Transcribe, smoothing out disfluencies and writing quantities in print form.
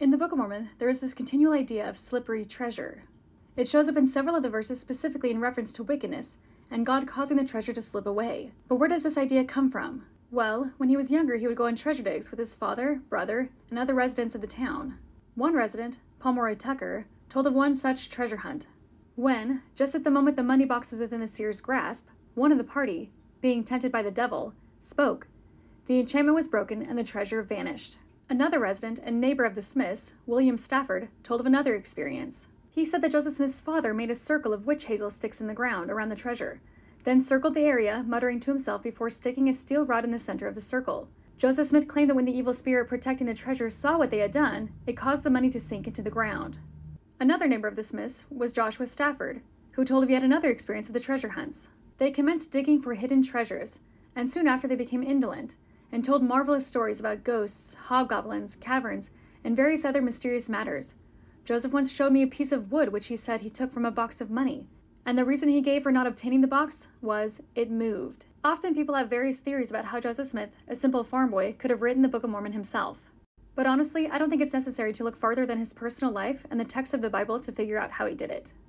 In the Book of Mormon, there is this continual idea of slippery treasure. It shows up in several of the verses specifically in reference to wickedness, and God causing the treasure to slip away. But where does this idea come from? Well, when he was younger, he would go on treasure digs with his father, brother, and other residents of the town. One resident, Pomeroy Tucker, told of one such treasure hunt, when, just at the moment the money box was within the seer's grasp, one of the party, being tempted by the devil, spoke. The enchantment was broken and the treasure vanished. Another resident and neighbor of the Smiths, William Stafford, told of another experience. He said that Joseph Smith's father made a circle of witch hazel sticks in the ground around the treasure, then circled the area, muttering to himself before sticking a steel rod in the center of the circle. Joseph Smith claimed that when the evil spirit protecting the treasure saw what they had done, it caused the money to sink into the ground. Another neighbor of the Smiths was Joshua Stafford, who told of yet another experience of the treasure hunts. They commenced digging for hidden treasures, and soon after they became indolent, and told marvelous stories about ghosts, hobgoblins, caverns, and various other mysterious matters. Joseph once showed me a piece of wood which he said he took from a box of money, and the reason he gave for not obtaining the box was it moved. Often people have various theories about how Joseph Smith, a simple farm boy, could have written the Book of Mormon himself. But honestly, I don't think it's necessary to look farther than his personal life and the text of the Bible to figure out how he did it.